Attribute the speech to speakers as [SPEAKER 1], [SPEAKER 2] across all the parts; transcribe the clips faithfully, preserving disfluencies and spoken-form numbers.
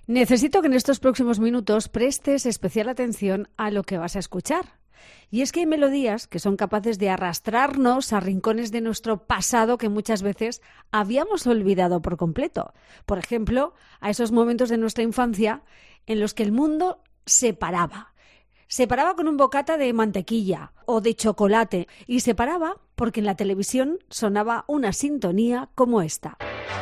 [SPEAKER 1] Necesito que en estos próximos minutos prestes especial atención a lo que vas a escuchar. Y es que hay melodías que son capaces de arrastrarnos a rincones de nuestro pasado que muchas veces habíamos olvidado por completo. Por ejemplo, a esos momentos de nuestra infancia en los que el mundo se paraba. Se paraba con un bocata de mantequilla o de chocolate y se paraba porque en la televisión sonaba una sintonía como esta.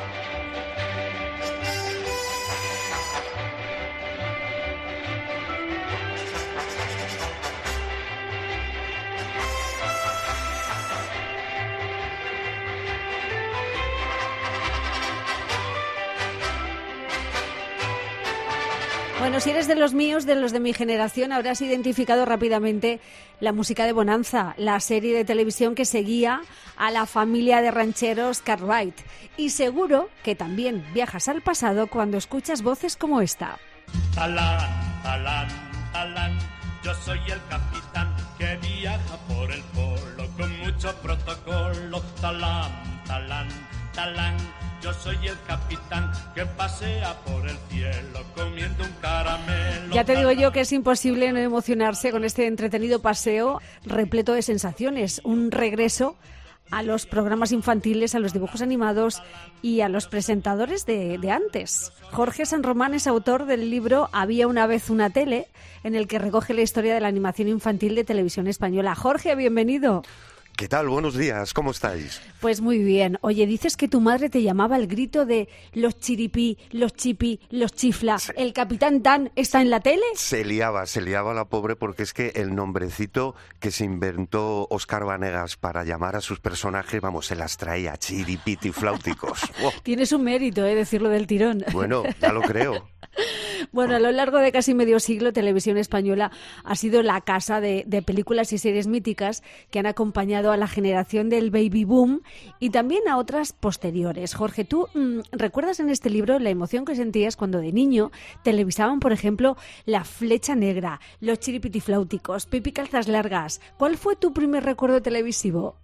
[SPEAKER 1] Bueno, si eres de los míos, de los de mi generación, habrás identificado rápidamente la música de Bonanza, la serie de televisión que seguía a la familia de rancheros Cartwright. Y seguro que también viajas al pasado cuando escuchas voces como esta.
[SPEAKER 2] Talán, talán, talán, yo soy el capitán que viaja por el polo con mucho protocolo. Talán, talán, talán, yo soy el capitán que pasea por el cielo comiendo un caramelo.
[SPEAKER 1] Ya te digo yo que es imposible no emocionarse con este entretenido paseo repleto de sensaciones. Un regreso a los programas infantiles, a los dibujos animados y a los presentadores de, de antes. Jorge San Román es autor del libro Había una vez una tele, en el que recoge la historia de la animación infantil de Televisión Española. Jorge, bienvenido.
[SPEAKER 3] ¿Qué tal? Buenos días, ¿cómo estáis?
[SPEAKER 1] Pues muy bien. Oye, dices que tu madre te llamaba al grito de los chiripí, los chipi, los chifla. Sí. ¿El Capitán Tan está en la tele?
[SPEAKER 3] Se liaba, se liaba la pobre porque es que el nombrecito que se inventó Óscar Vanegas para llamar a sus personajes, vamos, se las traía chiripiti flauticos. Oh.
[SPEAKER 1] Tienes un mérito, ¿eh? Decirlo del tirón.
[SPEAKER 3] Bueno, ya lo creo.
[SPEAKER 1] Bueno, a lo largo de casi medio siglo, Televisión Española ha sido la casa de, de películas y series míticas que han acompañado a la generación del baby boom y también a otras posteriores. Jorge, ¿tú mmm, recuerdas en este libro la emoción que sentías cuando de niño televisaban, por ejemplo, La Flecha Negra, Los Chiripitifláuticos, Pipi Calzas Largas? ¿Cuál fue tu primer recuerdo televisivo?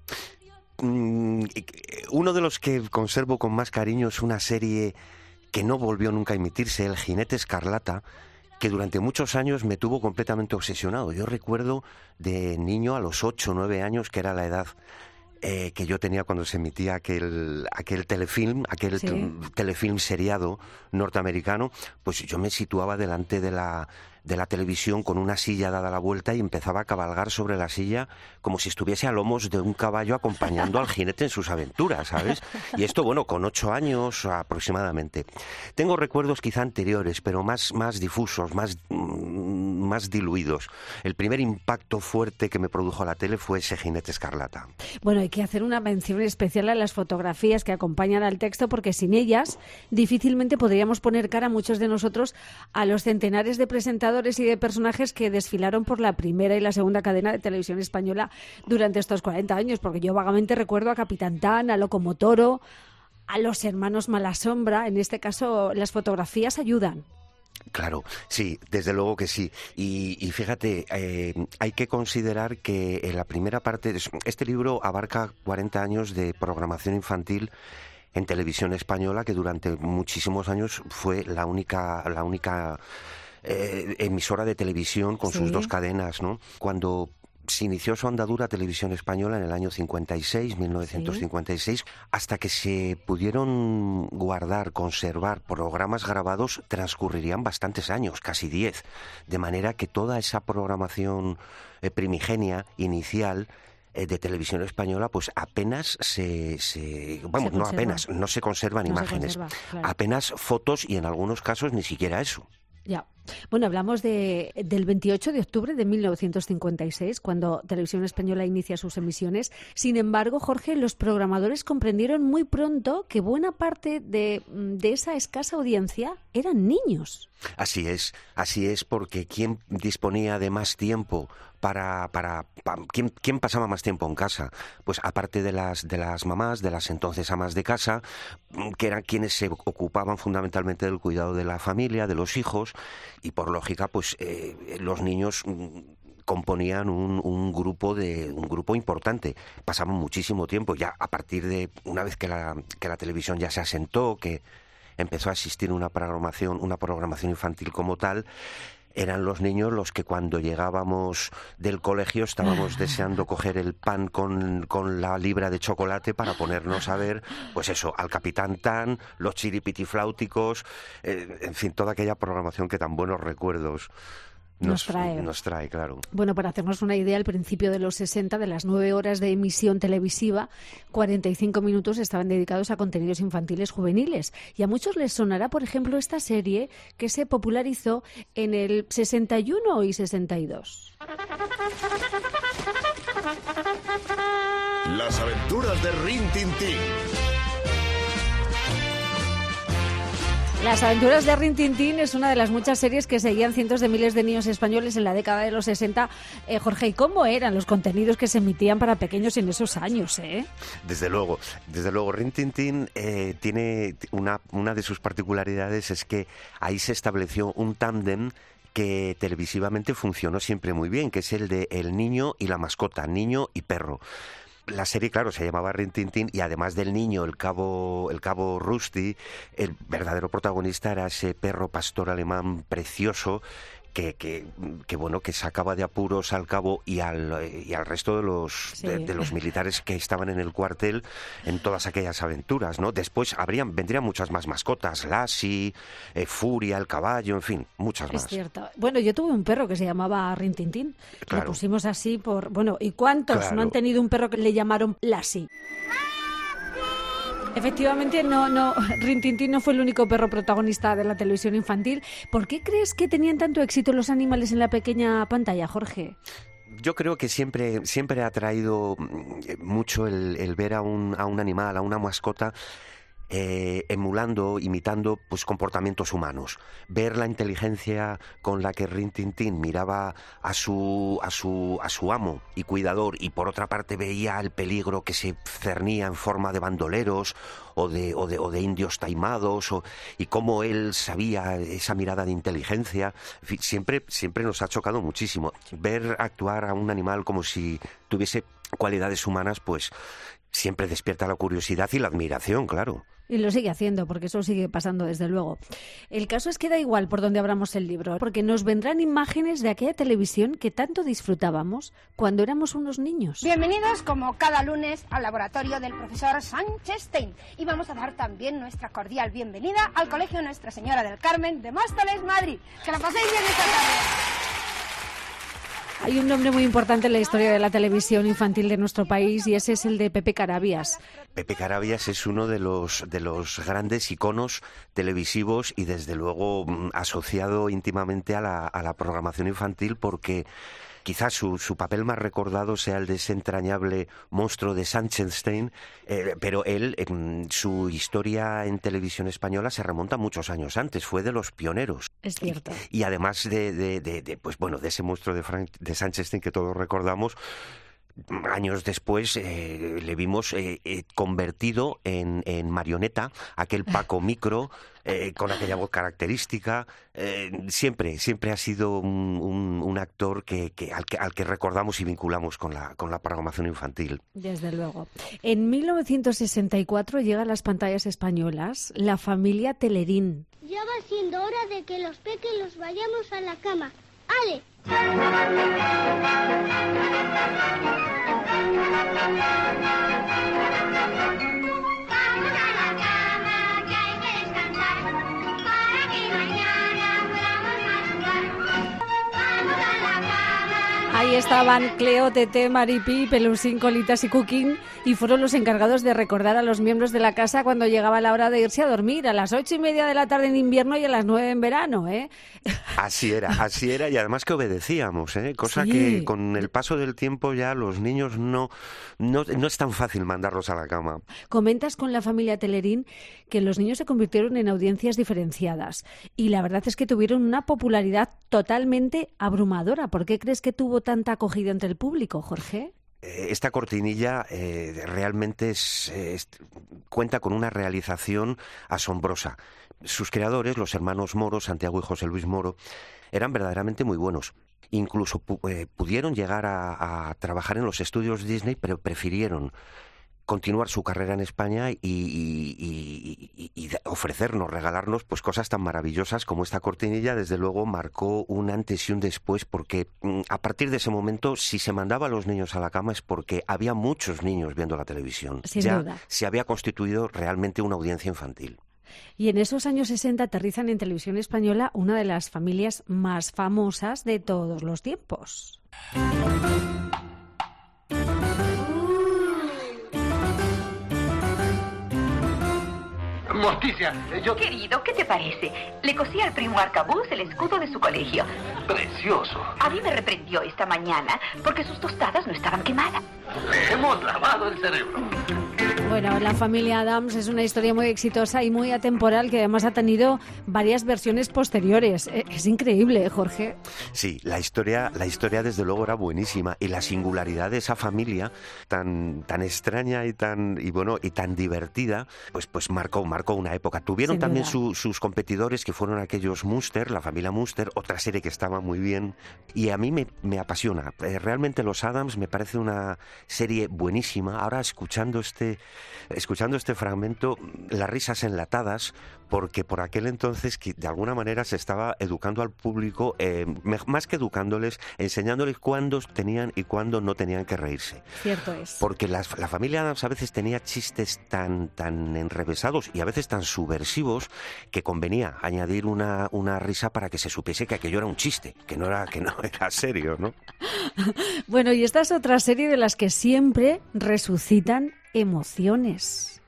[SPEAKER 3] Mm, uno de los que conservo con más cariño es una serie que no volvió nunca a emitirse, El Jinete Escarlata, que durante muchos años me tuvo completamente obsesionado. Yo recuerdo de niño, a los ocho o nueve años, que era la edad eh, que yo tenía cuando se emitía aquel, aquel telefilm, aquel
[SPEAKER 1] sí.
[SPEAKER 3] telefilm seriado norteamericano, pues yo me situaba delante de la... de la televisión con una silla dada la vuelta y empezaba a cabalgar sobre la silla como si estuviese a lomos de un caballo acompañando al jinete en sus aventuras, ¿sabes? Y esto, bueno, con ocho años aproximadamente. Tengo recuerdos quizá anteriores, pero más, más difusos, más, más diluidos. El primer impacto fuerte que me produjo la tele fue ese Jinete Escarlata.
[SPEAKER 1] Bueno, hay que hacer una mención especial a las fotografías que acompañan al texto, porque sin ellas difícilmente podríamos poner cara a muchos de nosotros a los centenares de presentadores y de personajes que desfilaron por la primera y la segunda cadena de Televisión Española durante estos cuarenta años, porque yo vagamente recuerdo a Capitán Tan, a Locomotoro, a los hermanos Malasombra. En este caso, las fotografías ayudan.
[SPEAKER 3] Claro, sí, desde luego que sí. Y, y fíjate, eh, hay que considerar que en la primera parte, de este libro abarca cuarenta años de programación infantil en Televisión Española, que durante muchísimos años fue la única, la única Eh, emisora de televisión con
[SPEAKER 1] sí.
[SPEAKER 3] sus dos cadenas, ¿no? Cuando se inició su andadura Televisión Española en el año cincuenta y seis, mil novecientos cincuenta y seis, sí. hasta que se pudieron guardar, conservar programas grabados, transcurrirían bastantes años, casi diez, de manera que toda esa programación eh, primigenia, inicial, de Televisión Española, pues apenas se, se vamos,
[SPEAKER 1] se
[SPEAKER 3] no apenas, no se conservan
[SPEAKER 1] no
[SPEAKER 3] imágenes,
[SPEAKER 1] se conserva, claro.
[SPEAKER 3] Apenas fotos y en algunos casos ni siquiera eso.
[SPEAKER 1] Ya. Bueno, hablamos de, del veintiocho de octubre de mil novecientos cincuenta y seis, cuando Televisión Española inicia sus emisiones. Sin embargo, Jorge, los programadores comprendieron muy pronto que buena parte de, de esa escasa audiencia eran niños.
[SPEAKER 3] Así es, así es, porque ¿quién disponía de más tiempo para, para, para ¿quién, quién pasaba más tiempo en casa? Pues aparte de las de las mamás, de las entonces amas de casa, que eran quienes se ocupaban fundamentalmente del cuidado de la familia, de los hijos, y por lógica, pues eh, los niños componían un, un grupo de un grupo importante. Pasaban muchísimo tiempo ya a partir de una vez que la que la televisión ya se asentó, que empezó a existir una programación, una programación infantil como tal, eran los niños los que cuando llegábamos del colegio estábamos deseando coger el pan con, con la libra de chocolate para ponernos a ver, pues eso, al Capitán Tan, los chiripitifláuticos, eh, en fin, toda aquella programación que tan buenos recuerdos Nos,
[SPEAKER 1] nos trae.
[SPEAKER 3] Nos trae, claro.
[SPEAKER 1] Bueno, para hacernos una idea, al principio de los sesenta, de las nueve horas de emisión televisiva, cuarenta y cinco minutos estaban dedicados a contenidos infantiles juveniles. Y a muchos les sonará, por ejemplo, esta serie que se popularizó en el sesenta y uno y sesenta y dos.
[SPEAKER 4] Las aventuras de Rin Tin Tin.
[SPEAKER 1] Las aventuras de Rin Tin Tin es una de las muchas series que seguían cientos de miles de niños españoles en la década de los sesenta. Eh, Jorge, ¿y cómo eran los contenidos que se emitían para pequeños en esos años? Eh?
[SPEAKER 3] Desde luego, desde luego. Rin Tin Tin eh, tiene una, una de sus particularidades es que ahí se estableció un tándem que televisivamente funcionó siempre muy bien, que es el de el niño y la mascota, niño y perro. La serie, claro, se llamaba Rin Tin Tin y además del niño, el cabo, el cabo Rusty, el verdadero protagonista era ese perro pastor alemán precioso que, que, que bueno, que sacaba de apuros al cabo y al, y al resto de los, sí. de, de los militares que estaban en el cuartel en todas aquellas aventuras, ¿no? Después habrían, vendrían muchas más mascotas, Lassie, eh, Furia, el caballo, en fin, muchas más.
[SPEAKER 1] Es cierto. Bueno, yo tuve un perro que se llamaba Rin Tin Tin.
[SPEAKER 3] Claro.
[SPEAKER 1] Lo pusimos así por... Bueno, ¿y cuántos
[SPEAKER 3] Claro.
[SPEAKER 1] no han tenido un perro que le llamaron Lassie? Efectivamente, no, no, Rin Tin Tin no fue el único perro protagonista de la televisión infantil. ¿Por qué crees que tenían tanto éxito los animales en la pequeña pantalla, Jorge?
[SPEAKER 3] Yo creo que siempre, siempre ha atraído mucho el, el ver a un, a un animal, a una mascota, Eh, emulando, imitando pues comportamientos humanos. Ver la inteligencia con la que Rin Tin Tin miraba a su a su a su amo y cuidador, y por otra parte veía el peligro que se cernía en forma de bandoleros o de o de, o de indios taimados, o, y cómo él sabía esa mirada de inteligencia. En fin, siempre siempre nos ha chocado muchísimo ver actuar a un animal como si tuviese cualidades humanas, pues siempre despierta la curiosidad y la admiración, claro.
[SPEAKER 1] Y lo sigue haciendo, porque eso sigue pasando, desde luego. El caso es que da igual por donde abramos el libro, porque nos vendrán imágenes de aquella televisión que tanto disfrutábamos cuando éramos unos niños.
[SPEAKER 5] Bienvenidos, como cada lunes, al laboratorio del profesor Sánchez Stein. Y vamos a dar también nuestra cordial bienvenida al Colegio Nuestra Señora del Carmen de Móstoles, Madrid. Que la paséis bien esta tarde.
[SPEAKER 1] Hay un nombre muy importante en la historia de la televisión infantil de nuestro país, y ese es el de Pepe Carabias.
[SPEAKER 3] Pepe Carabias es uno de los de los grandes iconos televisivos y desde luego asociado íntimamente a la, a la programación infantil, porque quizás su, su papel más recordado sea el de ese entrañable monstruo de Sánchez-Stein, eh, pero él, eh, su historia en televisión española se remonta muchos años antes, fue de los pioneros.
[SPEAKER 1] Es cierto.
[SPEAKER 3] Y, y además de, de, de, de, pues bueno, de ese monstruo de, Frank, de Sánchez-Stein que todos recordamos, años después eh, le vimos eh, eh, convertido en, en marioneta, aquel Paco Micro, eh, con aquella voz característica. Eh, siempre, siempre ha sido un, un, un actor que, que, al que al que recordamos y vinculamos con la, con la programación infantil.
[SPEAKER 1] Desde luego. En mil novecientos sesenta y cuatro llega a las pantallas españolas La familia Telerín.
[SPEAKER 6] Ya va siendo hora de que los pequeños vayamos a la cama. ¡Ale!
[SPEAKER 1] Ahí estaban Cleo, Tete, Maripi, Pelusín, Colitas y Cooking, y fueron los encargados de recordar a los miembros de la casa cuando llegaba la hora de irse a dormir, a las ocho y media de la tarde en invierno y a las nueve en verano, ¿eh?
[SPEAKER 3] Así era, así era, y además que obedecíamos, ¿eh? Cosa
[SPEAKER 1] Sí.
[SPEAKER 3] que con el paso del tiempo ya los niños no, no, no es tan fácil mandarlos a la cama.
[SPEAKER 1] Comentas con La familia Telerín que los niños se convirtieron en audiencias diferenciadas, y la verdad es que tuvieron una popularidad totalmente abrumadora. ¿Por qué crees que tuvo tanta acogida entre el público, Jorge?
[SPEAKER 3] Esta cortinilla eh, realmente es, es, cuenta con una realización asombrosa. Sus creadores, los hermanos Moro, Santiago y José Luis Moro, eran verdaderamente muy buenos. Incluso pu- eh, pudieron llegar a, a trabajar en los estudios Disney, pero prefirieron continuar su carrera en España y, y, y, y, y ofrecernos, regalarnos pues cosas tan maravillosas como esta cortinilla. Desde luego marcó un antes y un después, porque a partir de ese momento, si se mandaba a los niños a la cama es porque había muchos niños viendo la televisión.
[SPEAKER 1] Sin
[SPEAKER 3] ya
[SPEAKER 1] duda.
[SPEAKER 3] Se había constituido realmente una audiencia infantil.
[SPEAKER 1] Y en esos años sesenta aterrizan en Televisión Española una de las familias más famosas de todos los tiempos.
[SPEAKER 4] Morticia, yo...
[SPEAKER 7] Querido, ¿qué te parece? Le cosí al primo Arcabuz el escudo de su colegio.
[SPEAKER 4] Precioso.
[SPEAKER 7] A mí me reprendió esta mañana porque sus tostadas no estaban quemadas.
[SPEAKER 4] Le hemos lavado el cerebro.
[SPEAKER 1] Bueno, la familia Addams es una historia muy exitosa y muy atemporal que además ha tenido varias versiones posteriores. Es increíble, ¿eh, Jorge?
[SPEAKER 3] Sí, la historia, la historia desde luego era buenísima y la singularidad de esa familia tan, tan extraña y tan y bueno y tan divertida, pues pues marcó marcó una época. Tuvieron
[SPEAKER 1] Sin
[SPEAKER 3] también
[SPEAKER 1] duda.
[SPEAKER 3] su, sus competidores que fueron aquellos Munster, la familia Munster, otra serie que estaba muy bien y a mí me, me apasiona. Eh, realmente los Addams me parece una serie buenísima. Ahora escuchando este Escuchando este fragmento, las risas enlatadas, porque por aquel entonces que de alguna manera se estaba educando al público, eh, más que educándoles, enseñándoles cuándo tenían y cuándo no tenían que reírse.
[SPEAKER 1] Cierto es.
[SPEAKER 3] Porque las, la familia Addams a veces tenía chistes tan, tan enrevesados y a veces tan subversivos que convenía añadir una, una risa para que se supiese que aquello era un chiste, que no era, que no era serio, ¿no?
[SPEAKER 1] Bueno, y esta es otra serie de las que siempre resucitan emociones.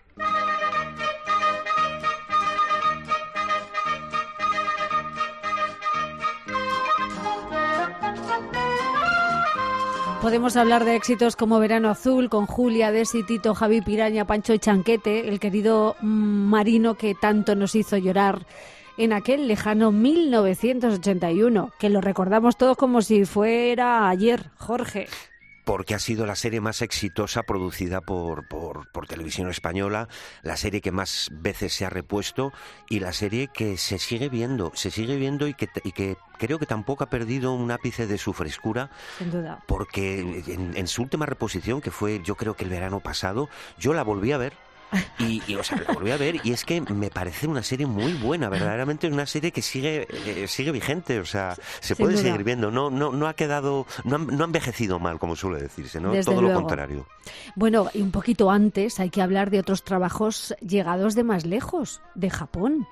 [SPEAKER 1] Podemos hablar de éxitos como Verano Azul, con Julia, Desi, Tito, Javi Piraña, Pancho y Chanquete, el querido marino que tanto nos hizo llorar en aquel lejano mil novecientos ochenta y uno, que lo recordamos todos como si fuera ayer, Jorge.
[SPEAKER 3] Porque ha sido la serie más exitosa producida por, por, por Televisión Española, la serie que más veces se ha repuesto y la serie que se sigue viendo, se sigue viendo y que, y que creo que tampoco ha perdido un ápice de su frescura.
[SPEAKER 1] Sin duda.
[SPEAKER 3] Porque en, en su última reposición, que fue yo creo que el verano pasado, yo la volví a ver. Y, y o sea, la volví a ver y es que me parece una serie muy buena, verdaderamente es una serie que sigue eh, sigue vigente, o sea, se
[SPEAKER 1] Sin
[SPEAKER 3] puede
[SPEAKER 1] duda.
[SPEAKER 3] seguir viendo, no no no ha quedado, no ha, no ha envejecido mal, como suele decirse, ¿no?
[SPEAKER 1] Desde
[SPEAKER 3] Todo
[SPEAKER 1] luego.
[SPEAKER 3] lo contrario.
[SPEAKER 1] Bueno, y un poquito antes hay que hablar de otros trabajos llegados de más lejos, de Japón.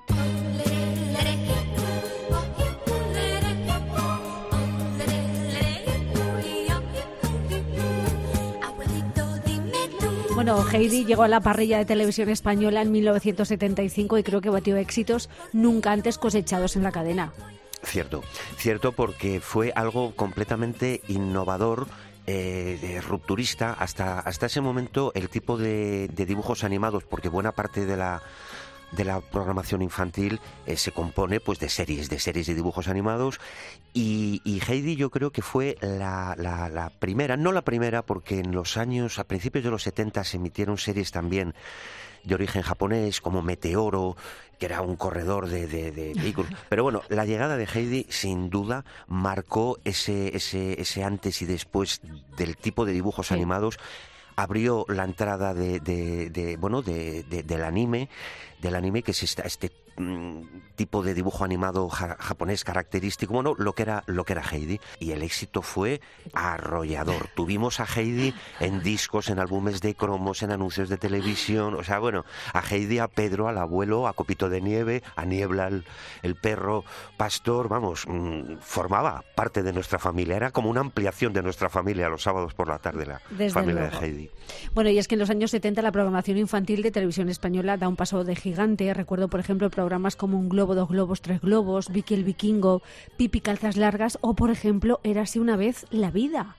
[SPEAKER 1] Bueno, Heidi llegó a la parrilla de Televisión Española en mil novecientos setenta y cinco y creo que batió éxitos nunca antes cosechados en la cadena.
[SPEAKER 3] Cierto, cierto porque fue algo completamente innovador, eh, de rupturista. Hasta, hasta ese momento el tipo de, de dibujos animados, porque buena parte de la de la programación infantil eh, se compone pues de series, de series de dibujos animados y, y Heidi yo creo que fue la, la, la primera, no la primera porque en los años, a principios de los setenta se emitieron series también de origen japonés como Meteoro, que era un corredor de, de, de vehículos. Pero bueno, la llegada de Heidi sin duda marcó ese, ese, ese antes y después del tipo de dibujos
[SPEAKER 1] Sí.
[SPEAKER 3] animados. Abrió la entrada de, de, de bueno de, de, del anime, del anime que es esta, este mm, tipo de dibujo animado ja, japonés característico, bueno, lo que era lo que era Heidi, y el éxito fue arrollador. Tuvimos a Heidi en discos, en álbumes de cromos, en anuncios de televisión, o sea, bueno, a Heidi, a Pedro, al abuelo, a Copito de Nieve, a Niebla, el, el perro pastor, vamos, mmm, formaba parte de nuestra familia, era como una ampliación de nuestra familia los sábados por la tarde, la
[SPEAKER 1] Desde
[SPEAKER 3] familia
[SPEAKER 1] luego.
[SPEAKER 3] de Heidi.
[SPEAKER 1] Bueno, y es que en los años setenta la programación infantil de Televisión Española da un paso de gigante. Recuerdo, por ejemplo, programas como Un globo, dos globos, tres globos, Vicky el vikingo, Pipi calzas largas o, por ejemplo, Érase una vez la vida.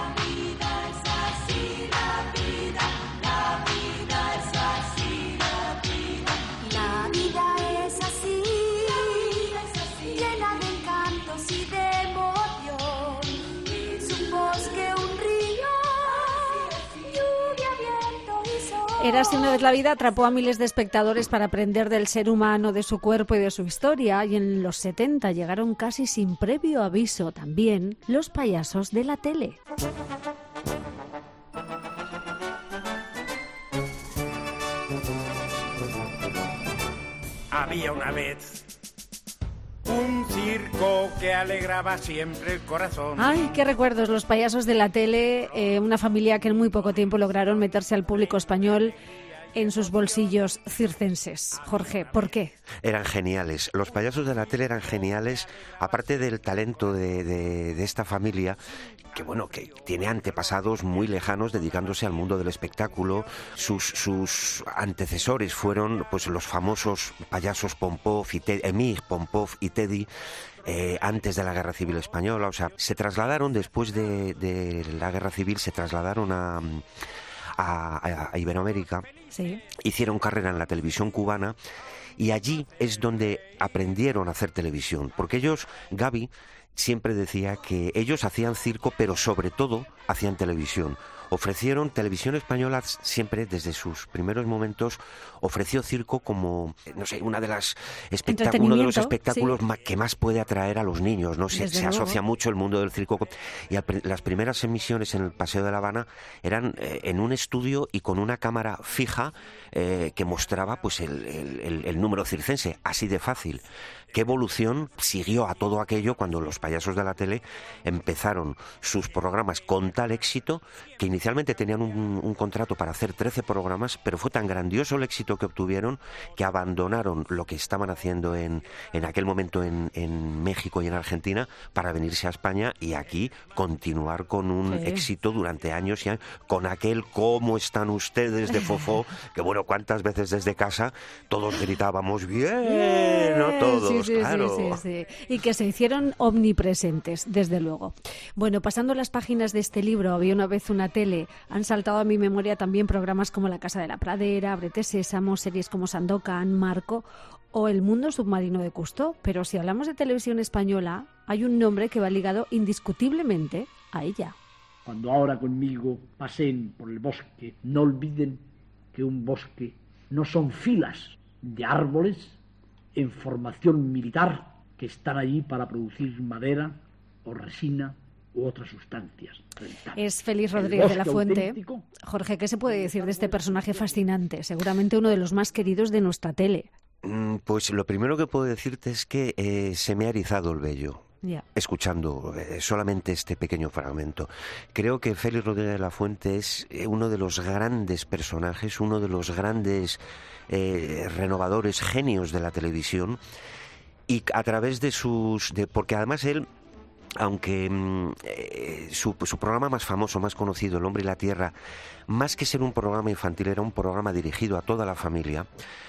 [SPEAKER 8] La vida es así, llena de encantos y de emoción. Es un bosque, un río, lluvia, viento y sol.
[SPEAKER 1] Érase una vez la vida atrapó a miles de espectadores para aprender del ser humano, de su cuerpo y de su historia, y en los setenta llegaron casi sin previo aviso también los payasos de la tele.
[SPEAKER 9] Había una vez un circo que alegraba siempre el corazón.
[SPEAKER 1] Ay, qué recuerdos, los payasos de la tele, eh, una familia que en muy poco tiempo lograron meterse al público español en sus bolsillos circenses. Jorge, ¿por qué?
[SPEAKER 3] Eran geniales. Los payasos de la tele eran geniales, aparte del talento de, de, de esta familia, que bueno, que tiene antepasados muy lejanos dedicándose al mundo del espectáculo. Sus, sus antecesores fueron pues los famosos payasos Pompov y Teddy, Emir, Pompov y Teddy, eh, antes de la Guerra Civil Española. O sea, se trasladaron después de, de la Guerra Civil, se trasladaron a... A, a Iberoamérica,
[SPEAKER 1] sí.
[SPEAKER 3] Hicieron carrera en la televisión cubana y allí es donde aprendieron a hacer televisión, porque ellos, Gaby siempre decía que ellos hacían circo, pero sobre todo hacían televisión. Ofrecieron televisión española siempre desde sus primeros momentos, ofreció circo como, no sé, una de las espectáculos, uno de los espectáculos sí. que más puede atraer a los niños, ¿no? Se, se asocia mucho el mundo del circo y al, las primeras emisiones en el Paseo de La Habana eran eh, en un estudio y con una cámara fija eh, que mostraba pues el, el, el número circense, así de fácil. ¿Qué evolución siguió a todo aquello cuando los payasos de la tele empezaron sus programas con tal éxito que inicialmente tenían un, un contrato para hacer trece programas, pero fue tan grandioso el éxito que obtuvieron que abandonaron lo que estaban haciendo en, en aquel momento en, en México y en Argentina para venirse a España y aquí continuar con un sí. éxito durante años y años, con aquel ¿cómo están ustedes? De Fofó, que bueno, cuántas veces desde casa todos gritábamos bien, ¿no? Todos.
[SPEAKER 1] Sí, sí,
[SPEAKER 3] claro.
[SPEAKER 1] sí, sí, sí. Y que se hicieron omnipresentes, desde luego. Bueno, pasando las páginas de este libro, Había una vez una tele, han saltado a mi memoria también programas como La Casa de la Pradera, Ábrete Sésamo, series como Sandokan, Marco o El Mundo Submarino de Cousteau. Pero si hablamos de televisión española, hay un nombre que va ligado indiscutiblemente a ella.
[SPEAKER 10] Cuando ahora conmigo pasen por el bosque, no olviden que un bosque no son filas de árboles en formación militar que están allí para producir madera o resina u otras sustancias.
[SPEAKER 1] Es Félix Rodríguez de la Fuente. Auténtico. Jorge, ¿qué se puede decir de este personaje fascinante? Seguramente uno de los más queridos de nuestra tele.
[SPEAKER 3] Pues lo primero que puedo decirte es que eh, se me ha erizado el vello.
[SPEAKER 1] Yeah.
[SPEAKER 3] Escuchando eh, solamente este pequeño fragmento. Creo que Félix Rodríguez de la Fuente es eh, uno de los grandes personajes, uno de los grandes eh, renovadores, genios de la televisión, y a través de sus... De, porque además él, aunque eh, su, su programa más famoso, más conocido, El Hombre y la Tierra, más que ser un programa infantil, era un programa dirigido a toda la familia,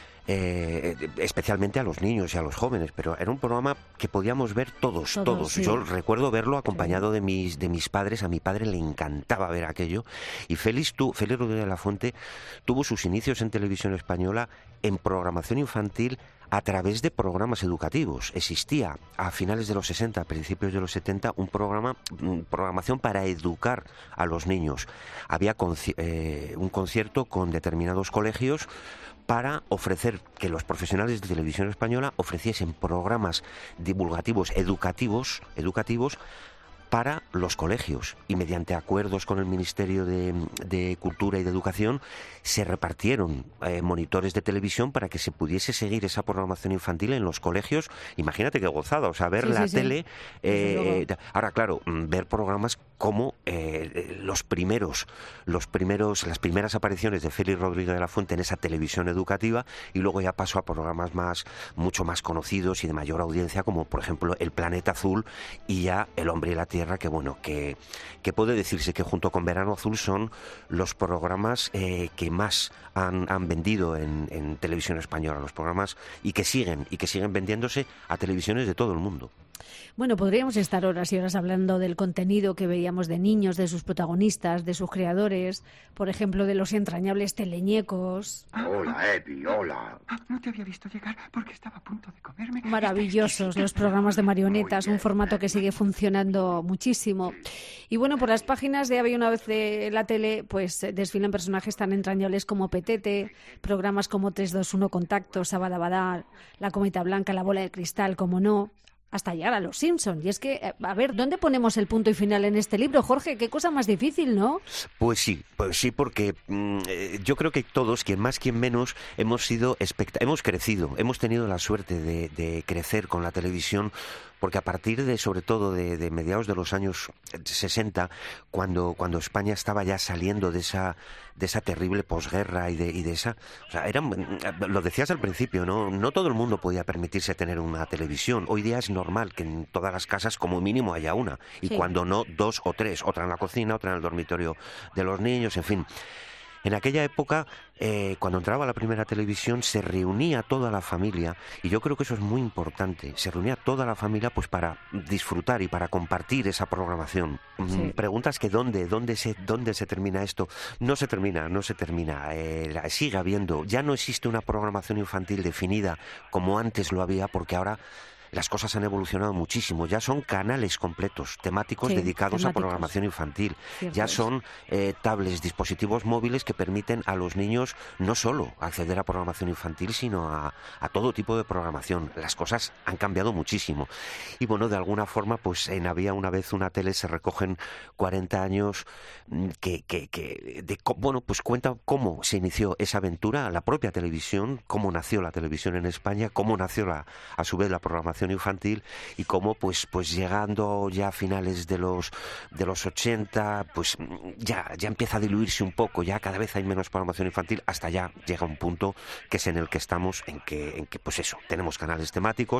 [SPEAKER 3] Eh, especialmente a los niños y a los jóvenes, pero era un programa que podíamos ver todos, todos. todos. Sí. Yo recuerdo verlo acompañado sí. de mis de mis padres. A mi padre le encantaba ver aquello. Y Félix, tú, Félix Rodríguez de la Fuente tuvo sus inicios en televisión española en programación infantil a través de programas educativos. Existía a finales de los sesenta, a principios de los setenta, un programa, programación para educar a los niños. Había conci- eh, un concierto con determinados colegios para ofrecer que los profesionales de televisión española ofreciesen programas divulgativos, educativos, educativos para los colegios, y mediante acuerdos con el Ministerio de, de Cultura y de Educación se repartieron eh, monitores de televisión para que se pudiese seguir esa programación infantil en los colegios. Imagínate qué gozada, o sea, ver sí, la sí, tele. Sí. Eh, ahora, claro, ver programas como eh, los primeros, los primeros, las primeras apariciones de Félix Rodríguez de la Fuente en esa televisión educativa, y luego ya paso a programas más, mucho más conocidos y de mayor audiencia, como por ejemplo El Planeta Azul y ya El Hombre y la Tierra, que bueno, que, que puede decirse que junto con Verano Azul son los programas eh, que más han, han vendido en, en televisión española, los programas, y que siguen, y que siguen vendiéndose a televisiones de todo el mundo.
[SPEAKER 1] Bueno, podríamos estar horas y horas hablando del contenido que veíamos de niños, de sus protagonistas, de sus creadores, por ejemplo, de los entrañables teleñecos.
[SPEAKER 11] Hola, Epi, hola.
[SPEAKER 12] No te había visto llegar porque estaba a punto de comerme.
[SPEAKER 1] Maravillosos los programas de marionetas, un formato que sigue funcionando muchísimo. Y bueno, por las páginas de Había una vez de la tele, pues desfilan personajes tan entrañables como Petete, programas como tres dos uno Contacto, Sabadabadá, La Cometa Blanca, La Bola de Cristal, como no. hasta llegar a Los Simpson. Y es que, a ver, ¿dónde ponemos el punto y final en este libro, Jorge? Qué cosa más difícil, ¿no?
[SPEAKER 3] Pues sí, pues sí, porque mmm, eh, yo creo que todos, quien más, quien menos, hemos sido espect- hemos crecido, hemos tenido la suerte de, de crecer con la televisión, porque a partir de, sobre todo, de, de mediados de los años sesenta, cuando, cuando España estaba ya saliendo de esa, de esa terrible posguerra y de, y de esa... O sea, eran, lo decías al principio, ¿no? No todo el mundo podía permitirse tener una televisión. Hoy día es normal que en todas las casas, como mínimo, haya una. Y
[SPEAKER 1] Sí.
[SPEAKER 3] cuando no, dos o tres. Otra en la cocina, otra en el dormitorio de los niños, en fin. En aquella época, eh, cuando entraba la primera televisión, se reunía toda la familia, y yo creo que eso es muy importante, se reunía toda la familia pues para disfrutar y para compartir esa programación.
[SPEAKER 1] Sí.
[SPEAKER 3] Mm, Preguntas que dónde, dónde se, dónde se termina esto. No se termina, no se termina. Eh, la- sigue habiendo, ya no existe una programación infantil definida como antes lo había, porque ahora las cosas han evolucionado muchísimo. Ya son canales completos, temáticos
[SPEAKER 1] Sí,
[SPEAKER 3] dedicados a
[SPEAKER 1] temáticos.
[SPEAKER 3] programación infantil.
[SPEAKER 1] Cierto
[SPEAKER 3] Ya
[SPEAKER 1] es.
[SPEAKER 3] son eh, tablets, dispositivos móviles que permiten a los niños no solo acceder a programación infantil, sino a, a todo tipo de programación. Las cosas han cambiado muchísimo. Y bueno, de alguna forma, pues en Había una vez una tele se recogen cuarenta años mm, que, que, que de, co- bueno, pues cuenta cómo se inició esa aventura, la propia televisión, cómo nació la televisión en España, cómo nació la, a su vez la programación infantil, y cómo pues pues llegando ya a finales de los de los ochenta, pues ya ya empieza a diluirse un poco, ya cada vez hay menos programación infantil, hasta ya llega un punto que es en el que estamos, en que en que pues eso, tenemos canales temáticos.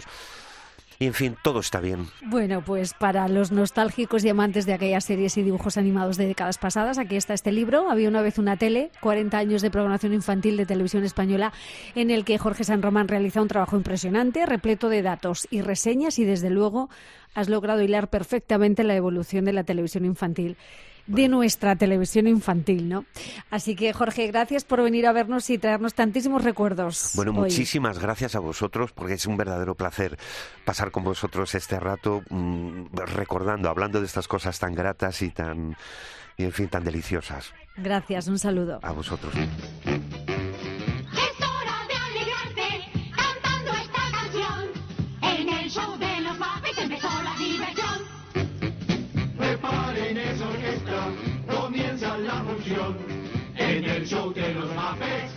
[SPEAKER 3] Y en fin, todo está bien.
[SPEAKER 1] Bueno, pues para los nostálgicos y amantes de aquellas series y dibujos animados de décadas pasadas, aquí está este libro, Había una vez una tele, cuarenta años de programación infantil de televisión española, en el que Jorge San Román realiza un trabajo impresionante, repleto de datos y reseñas, y desde luego has logrado hilar perfectamente la evolución de la televisión infantil, de nuestra televisión infantil, ¿no? Así que, Jorge, gracias por venir a vernos y traernos tantísimos recuerdos.
[SPEAKER 3] Bueno,
[SPEAKER 1] hoy.
[SPEAKER 3] muchísimas gracias a vosotros, porque es un verdadero placer pasar con vosotros este rato mmm, recordando, hablando de estas cosas tan gratas y tan, y en fin, tan deliciosas.
[SPEAKER 1] Gracias, un saludo.
[SPEAKER 3] A vosotros.
[SPEAKER 8] Es hora de alegrarte cantando esta canción. En el show de los Muppets empezó la diversión.
[SPEAKER 13] Preparen esa orquesta, comienza la función. En el show de los Muppets.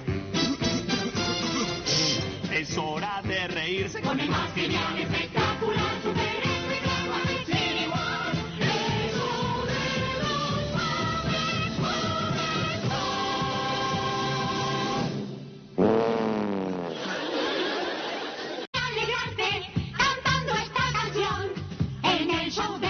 [SPEAKER 2] Es hora de reírse
[SPEAKER 8] Con el más genial, espectacular, super especial Muppet City World. El show de los Muppets, Muppets Show. Alegrarte cantando esta canción. En el show de